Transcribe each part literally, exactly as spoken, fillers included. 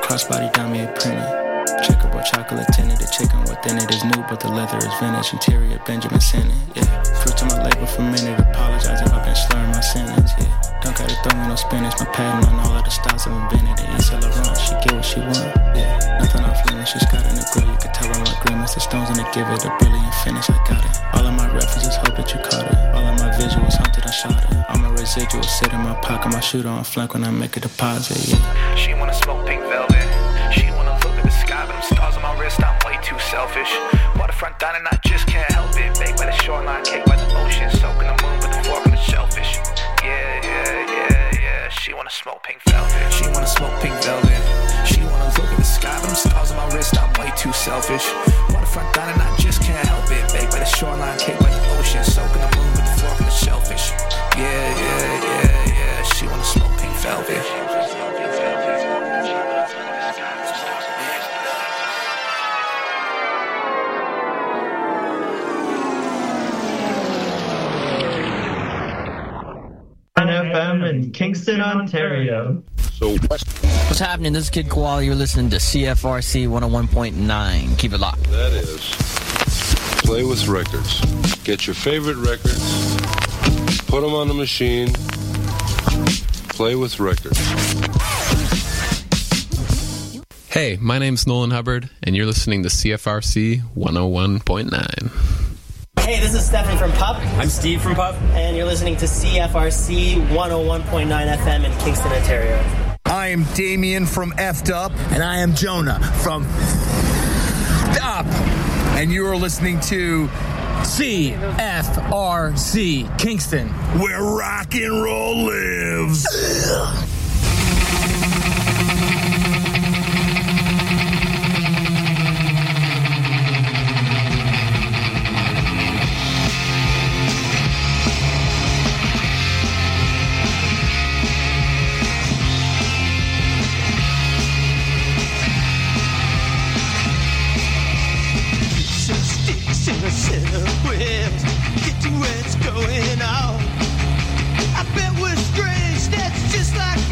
crossbody dummy and printed. Checkerboard chocolate tinted, the chicken within it is new, but the leather is vintage. Interior Benjamin Senate, yeah. Fruit to my label for a minute, apologize if I've been slurring my sentence, yeah. Don't gotta throw me no spinach, my pattern on all of the styles I've invented. And Yves Saint Laurent, she get what she want, yeah. Nothing off limits, she's got in the grill, you can tell by my grimace. The stones in it give it a brilliant finish, I got it. All of my references, hope that you caught it. All of my visuals, hunted, I shot it. All my residuals sit in my pocket, my shooter on flank when I make a deposit, yeah. She wanna smoke pink velvet. She wanna look at the sky, but them stars on my wrist, I'm way too selfish. Waterfront dining, I just can't help it. Baked by the shoreline, cake by the ocean, soaking the moon with the fork and the shellfish. Yeah, yeah, yeah, yeah. She wanna smoke pink velvet. She wanna smoke pink velvet. She wanna look at the sky, but them stars on my wrist, I'm way too selfish. Waterfront dining, I just can't help it. Baked by the shoreline, cake by the ocean, soaking the moon with the fork and the shellfish. Yeah, yeah, yeah, yeah. She wanna smoke pink velvet. F M in Kingston, Ontario. So what's happening? This is Kid Koala. You're listening to C F R C one oh one point nine. Keep it locked. That is Play with Records. Get your favorite records, put them on the machine, Play with Records. Hey, my name's Nolan Hubbard, and you're listening to C F R C one oh one point nine. Hey, this is Stephanie from Pup. I'm Steve from Pup. And you're listening to C F R C one oh one point nine F M in Kingston, Ontario. I am Damien from F'd Up. And I am Jonah from F'd Up. And you are listening to C F R C Kingston, where rock and roll lives. Get to where it's going on. I bet we're strange, that's just like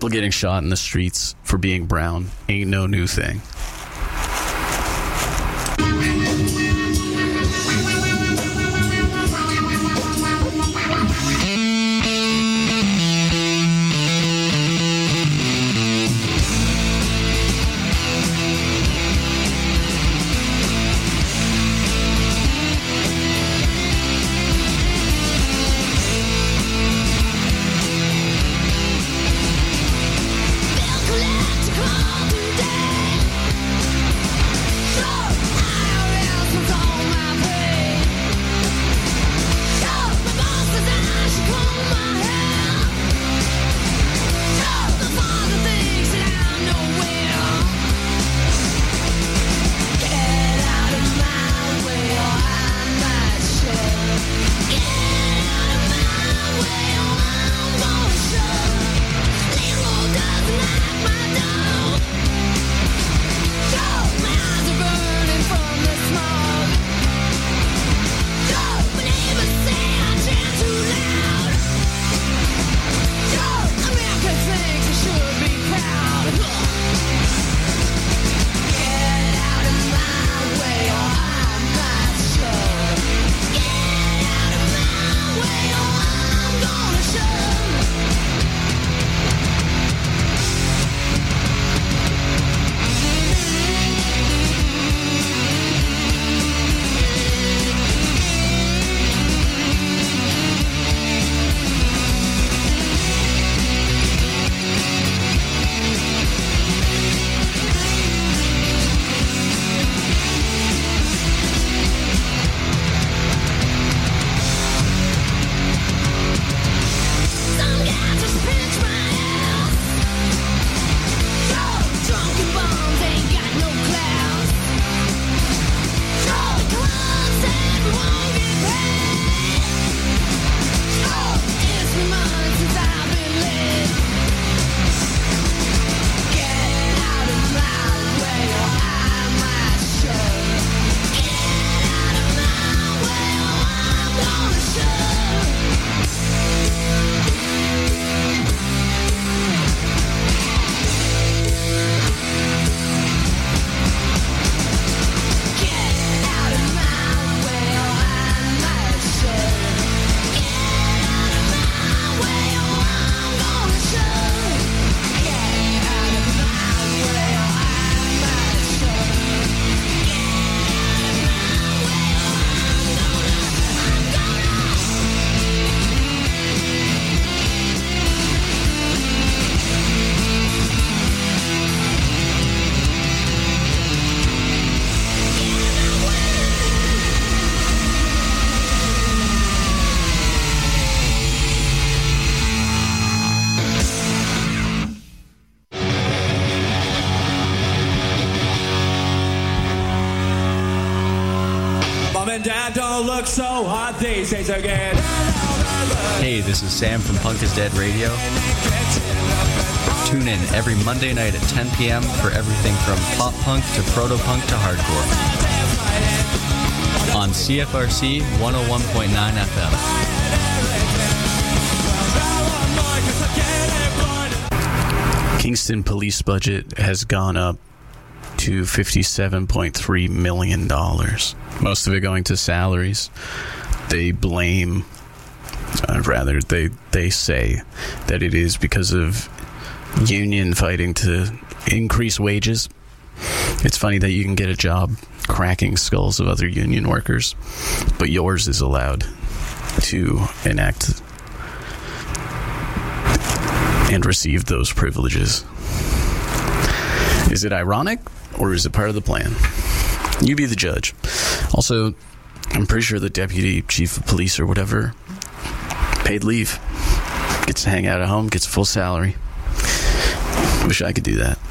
getting shot in the streets for being brown ain't no new thing. Dad don't look so hot these days again. Hey, this is Sam from Punk is Dead Radio. Tune in every Monday night at ten p.m. for everything from pop punk to proto-punk to hardcore. On C F R C one oh one point nine F M. Kingston police budget has gone up to fifty-seven point three million dollars. Most of it going to salaries. They blame, uh, rather, they, they say that it is because of union fighting to increase wages. It's funny that you can get a job cracking skulls of other union workers, but yours is allowed to enact and receive those privileges. Is it ironic, or is it part of the plan? You be the judge. Also, I'm pretty sure the deputy chief of police or whatever, paid leave, gets to hang out at home, gets full salary. Wish I could do that.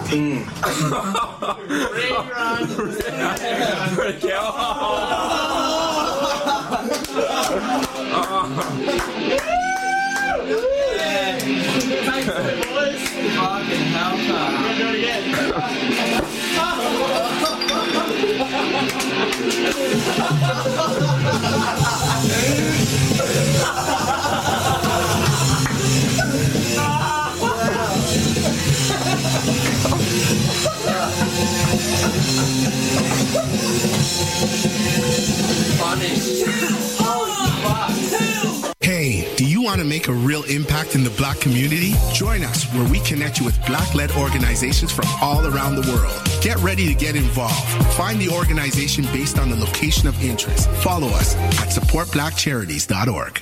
Hey, do you want to make a real impact in the Black community? Join us where we connect you with Black-led organizations from all around the world. Get ready to get involved. Find the organization based on the location of interest. Follow us at support black charities dot org.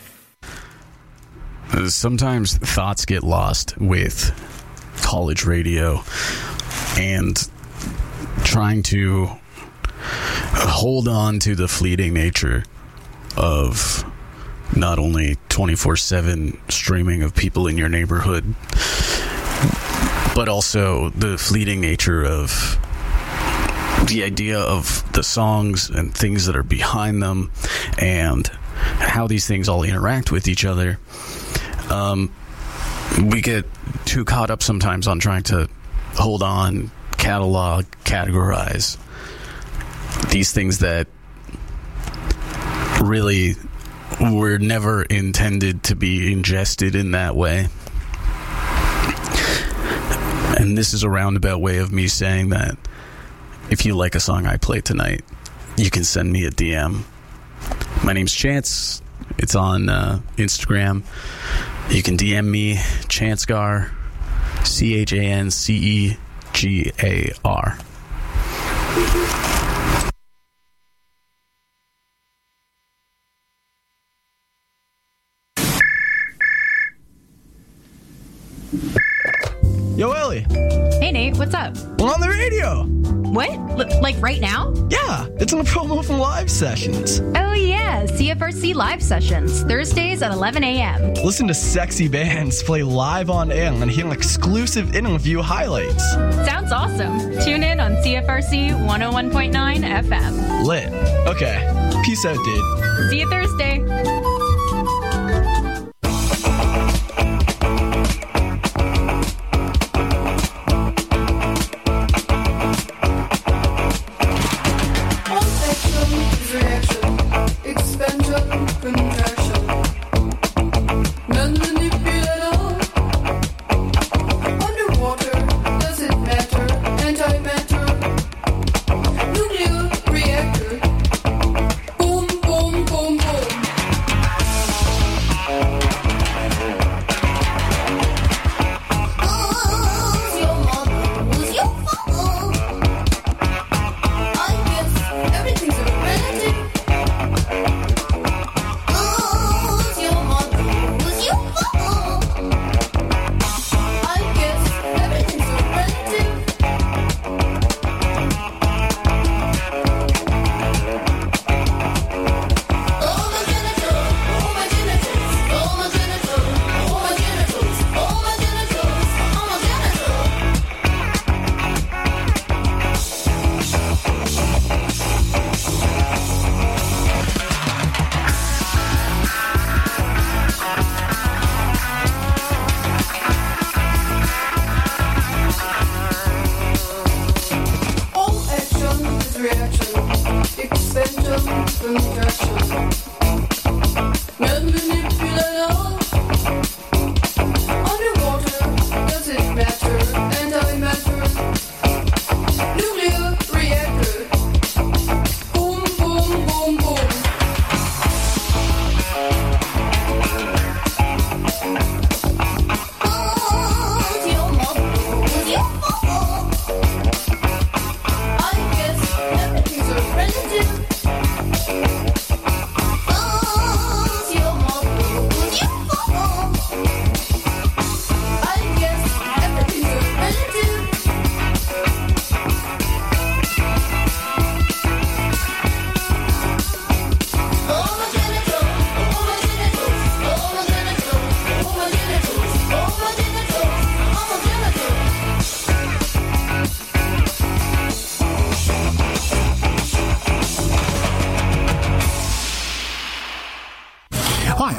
Sometimes thoughts get lost with college radio and trying to hold on to the fleeting nature of not only twenty-four seven streaming of people in your neighborhood, but also the fleeting nature of the idea of the songs and things that are behind them and how these things all interact with each other. Um, we get too caught up sometimes on trying to hold on, catalog, categorize these things that really were never intended to be ingested in that way. And this is a roundabout way of me saying that if you like a song I play tonight, you can send me a D M. My name's Chance. It's on uh, Instagram. You can D M me, Chancegar, C H A N C E G A R. Yo, Ellie. Hey, Nate, what's up? We're on the radio. What? L- like right now? Yeah, it's in a promo from Live Sessions. Oh, yeah, C F R C Live Sessions, Thursdays at eleven a.m. Listen to sexy bands play live on air and hear exclusive interview highlights. Sounds awesome. Tune in on C F R C one oh one point nine F M. Lit. Okay. Peace out, dude. See you Thursday.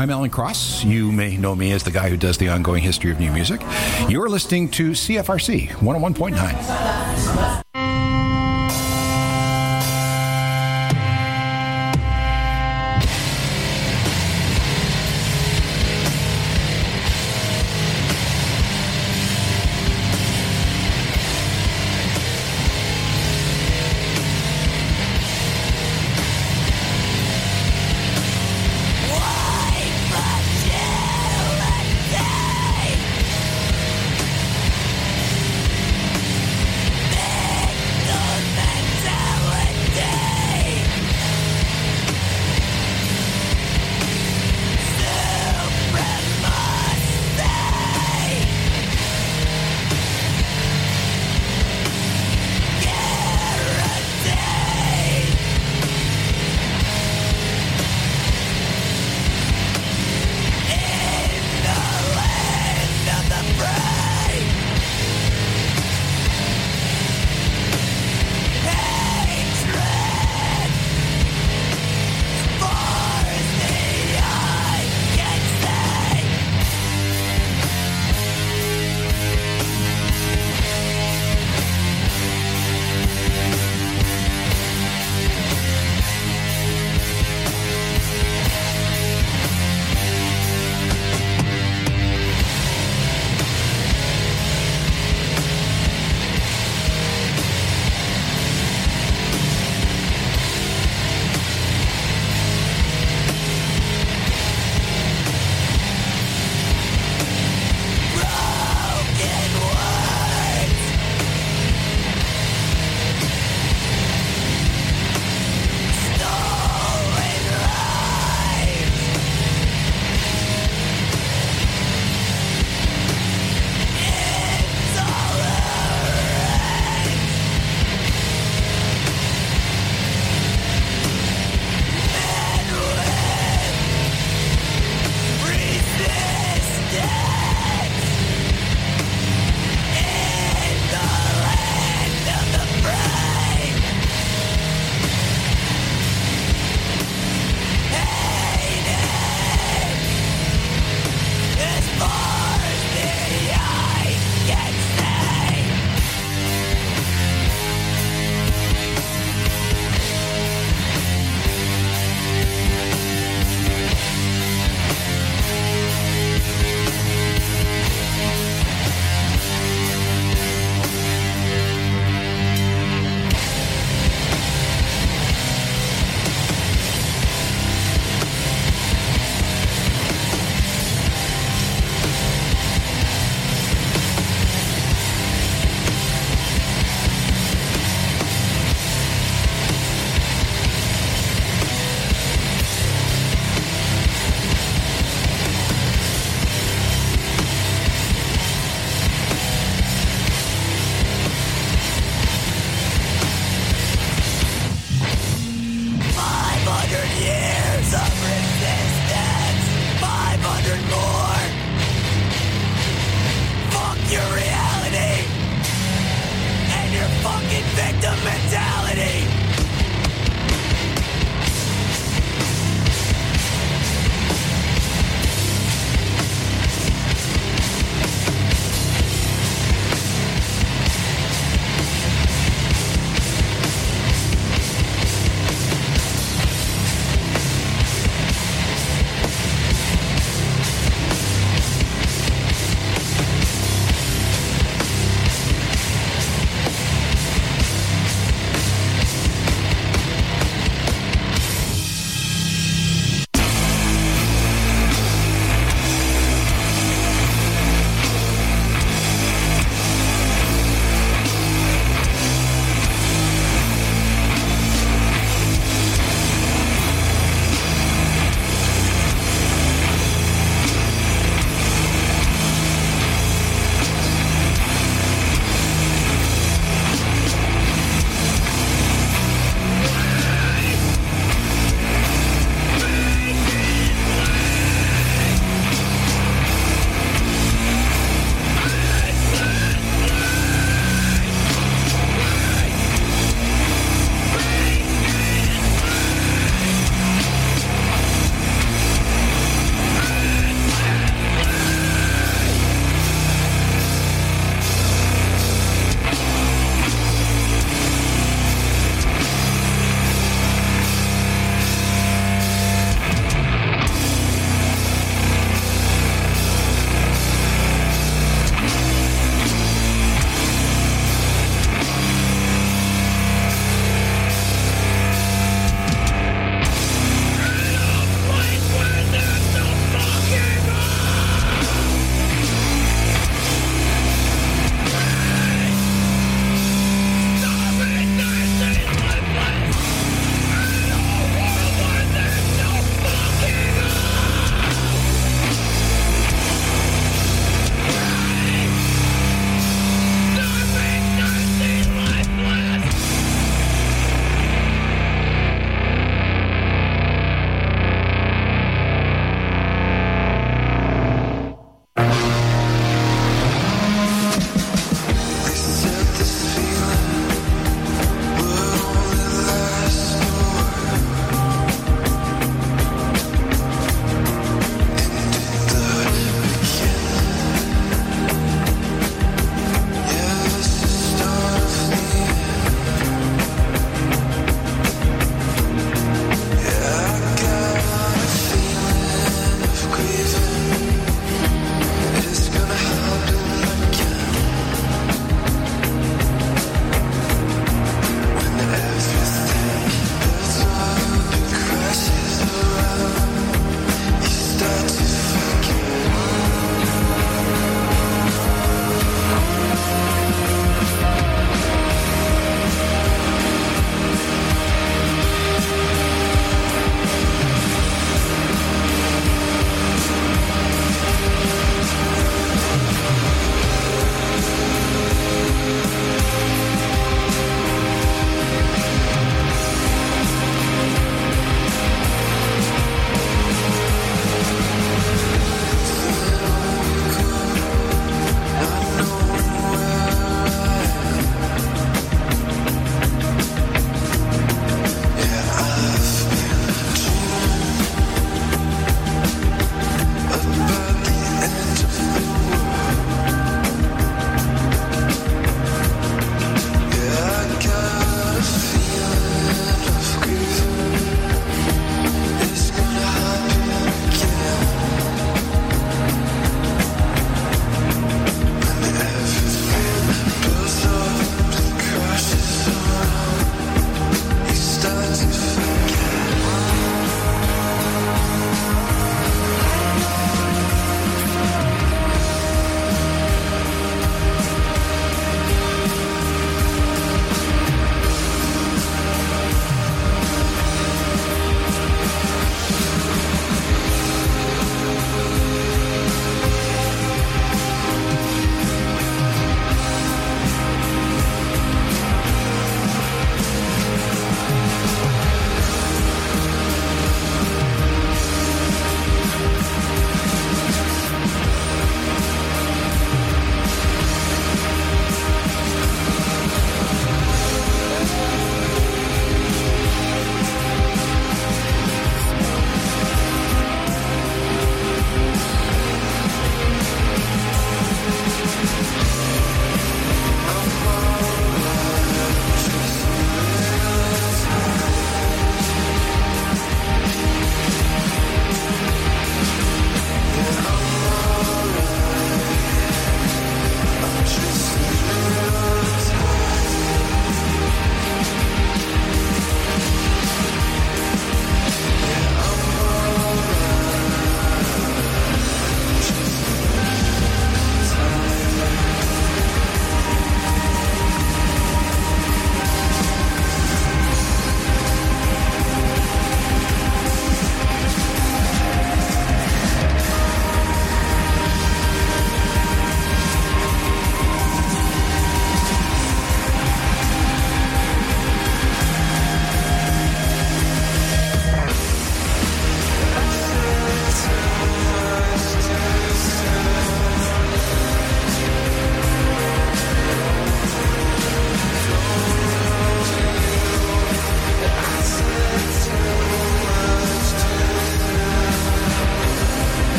I'm Alan Cross. You may know me as the guy who does the ongoing history of new music. You're listening to C F R C one oh one point nine. Why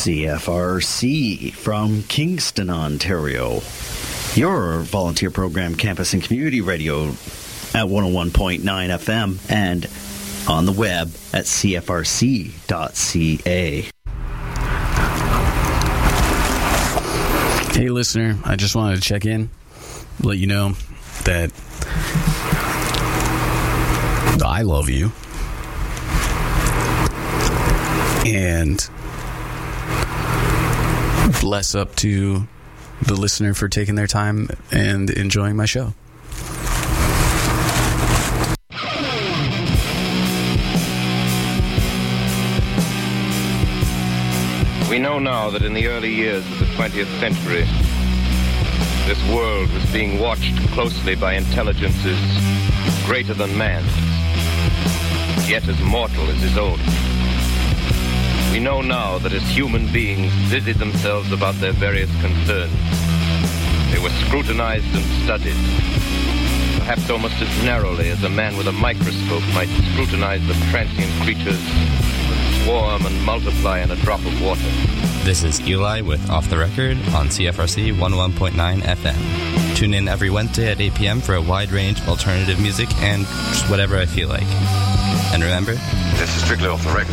C F R C from Kingston, Ontario. Your volunteer program, campus and community radio at one oh one point nine F M and on the web at c f r c dot c a. Hey, listener, I just wanted to check in, let you know that I love you. And bless up to the listener for taking their time and enjoying my show. We know now that in the early years of the twentieth century, this world was being watched closely by intelligences greater than man's, yet as mortal as his own. We know now that as human beings busied themselves about their various concerns, they were scrutinized and studied, perhaps almost as narrowly as a man with a microscope might scrutinize the transient creatures that swarm and multiply in a drop of water. This is Eli with Off the Record on C F R C one oh one point nine F M. Tune in every Wednesday at eight p.m. for a wide range of alternative music and just whatever I feel like. And remember, this is strictly Off the Record.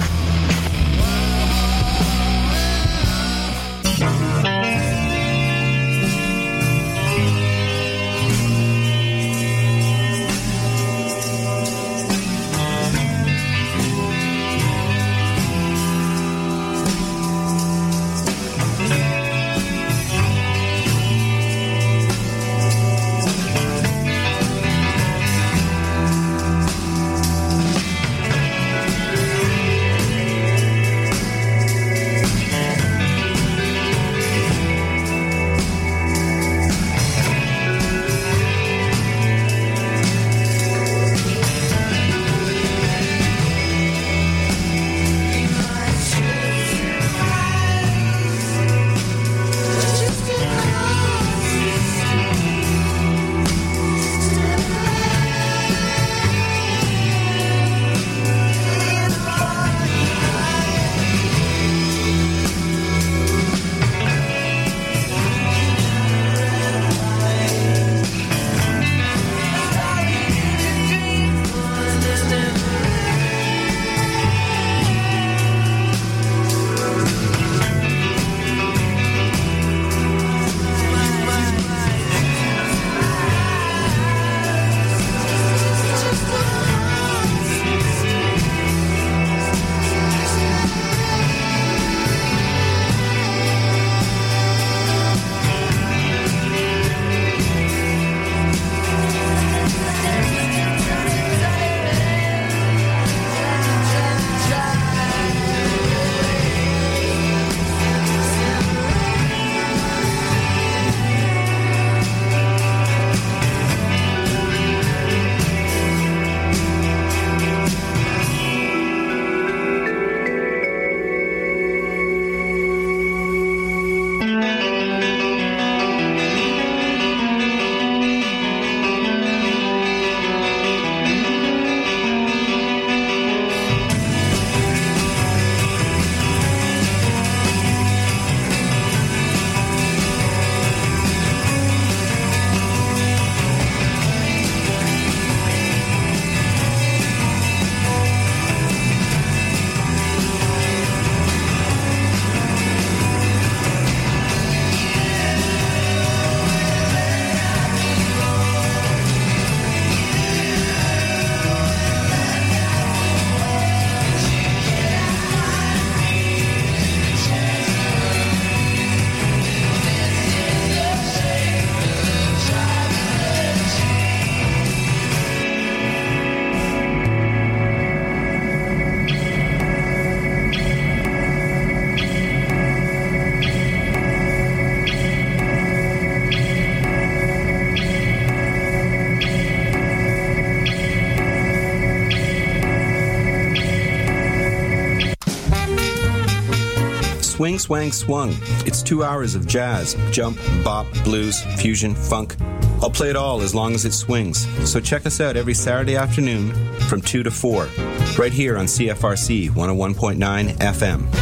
Swing, Swang, Swung. It's two hours of jazz, jump, bop, blues, fusion, funk. I'll play it all as long as it swings. So check us out every Saturday afternoon from two to four, right here on C F R C one oh one point nine F M.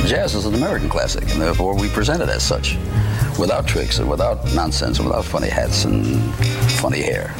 Jazz is an American classic, and therefore we present it as such, without tricks and without nonsense and without funny hats and funny hair.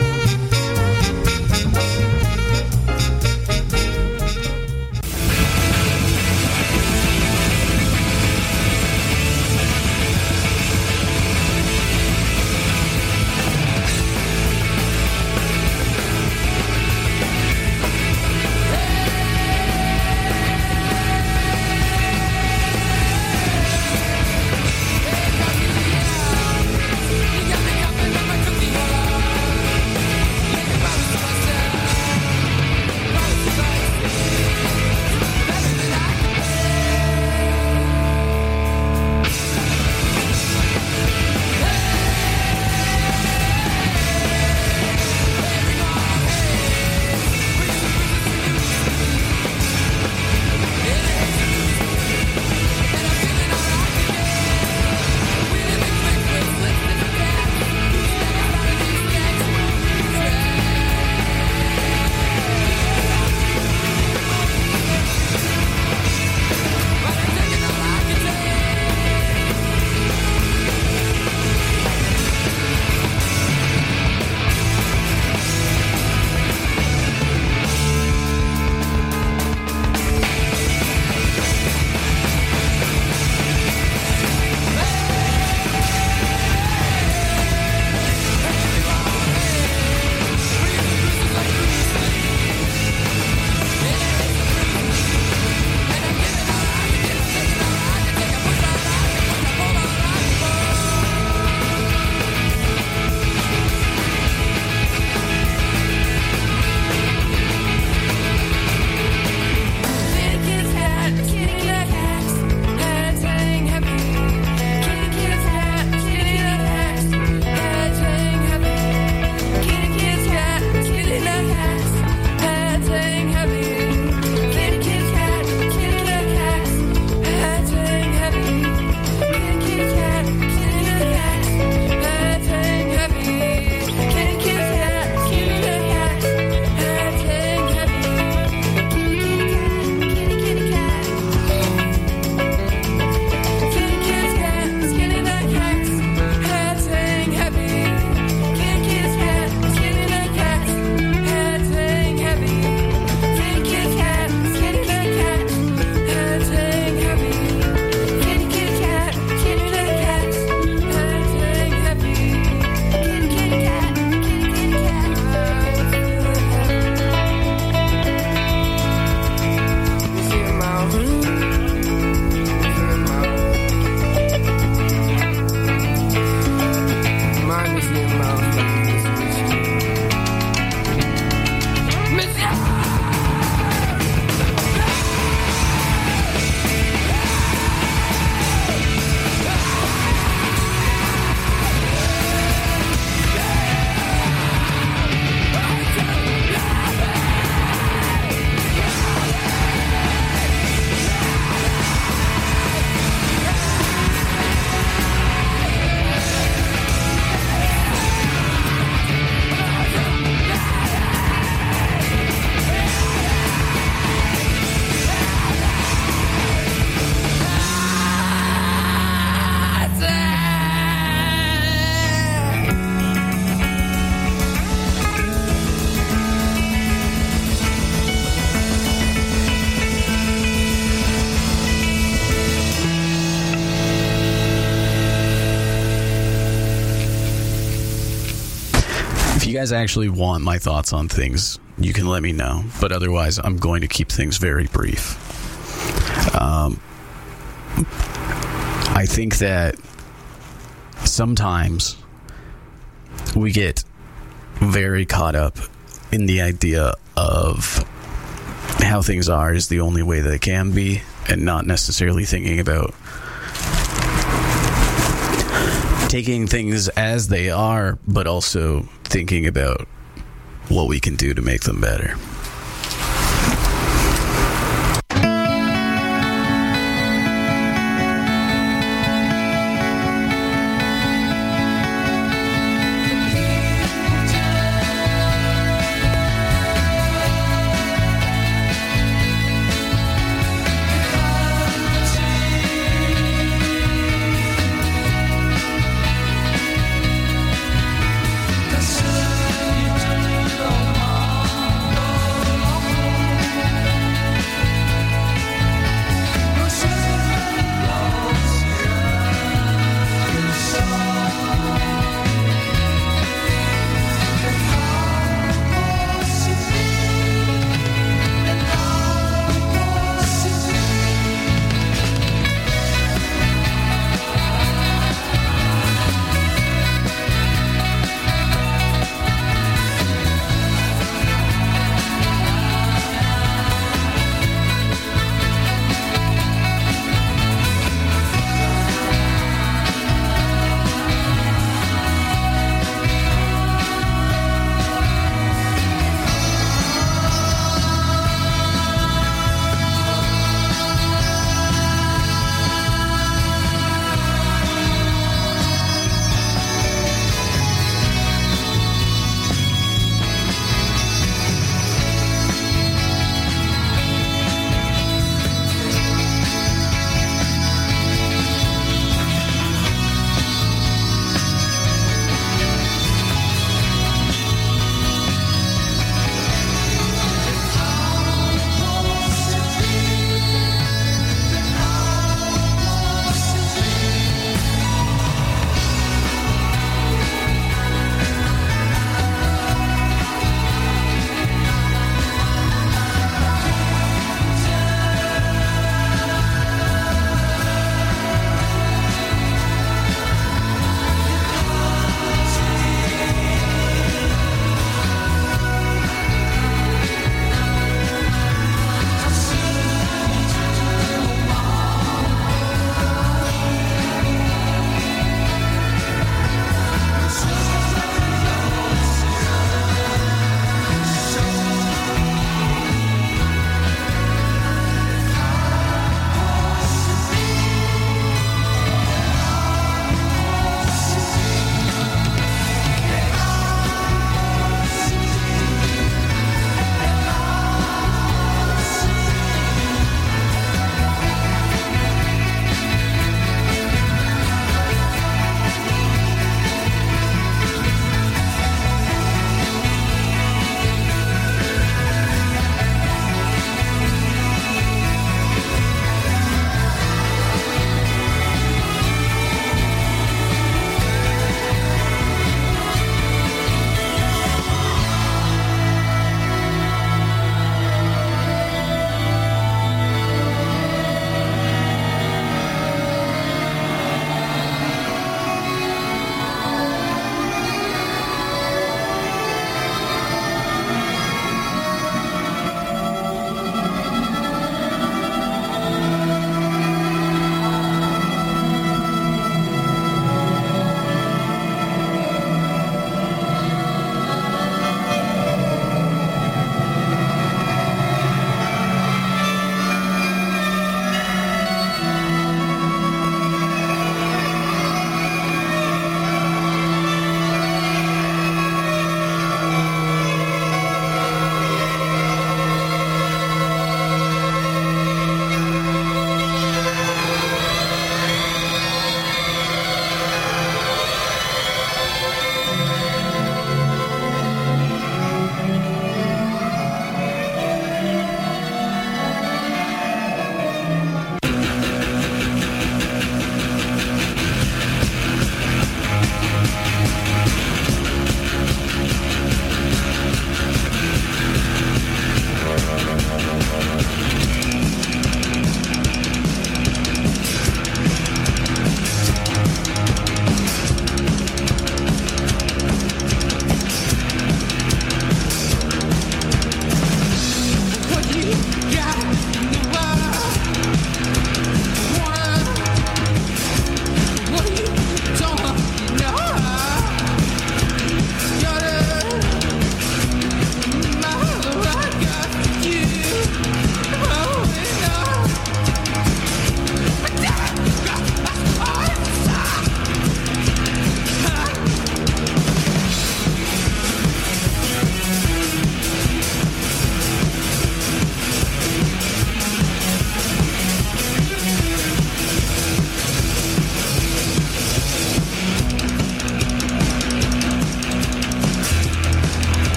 If you guys actually want my thoughts on things, you can let me know. But otherwise, I'm going to keep things very brief. Um, I think that sometimes we get very caught up in the idea of how things are is the only way that it can be, and not necessarily thinking about taking things as they are, but also thinking about what we can do to make them better.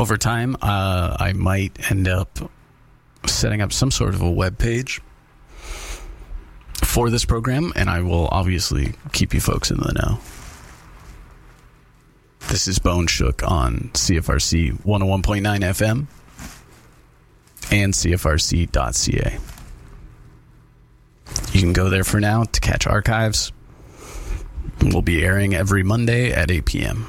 over time, uh, I might end up setting up some sort of a web page for this program, and I will obviously keep you folks in the know. This is Bone Shook on C F R C one oh one point nine F M and C F R C dot C A. You can go there for now to catch archives. We'll be airing every Monday at eight p.m.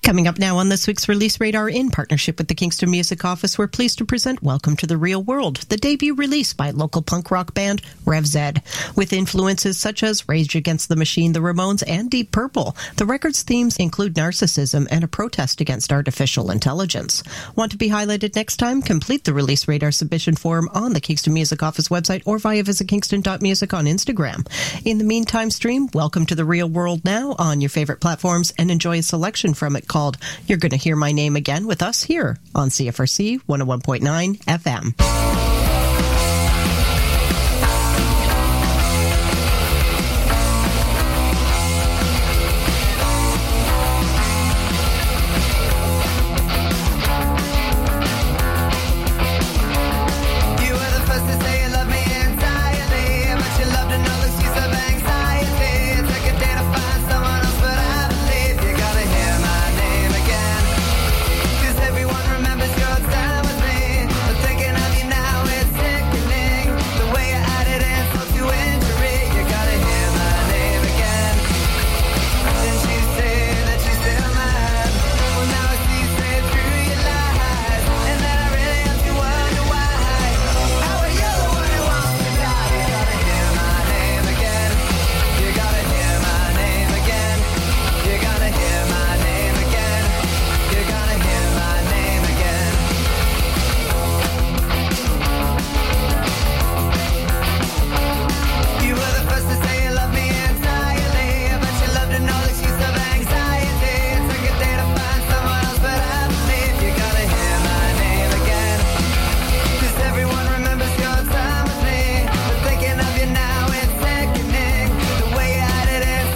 Coming up now on this week's Release Radar, in partnership with the Kingston Music Office, we're pleased to present Welcome to the Real World, the debut release by local punk rock band Rev Zed. With influences such as Rage Against the Machine, the Ramones, and Deep Purple, the record's themes include narcissism and a protest against artificial intelligence. Want to be highlighted next time? Complete the Release Radar submission form on the Kingston Music Office website or via visit kingston dot music on Instagram. In the meantime, stream Welcome to the Real World now on your favorite platforms and enjoy a selection from it called You're Gonna Hear My Name Again with us here on C F R C one oh one point nine F M.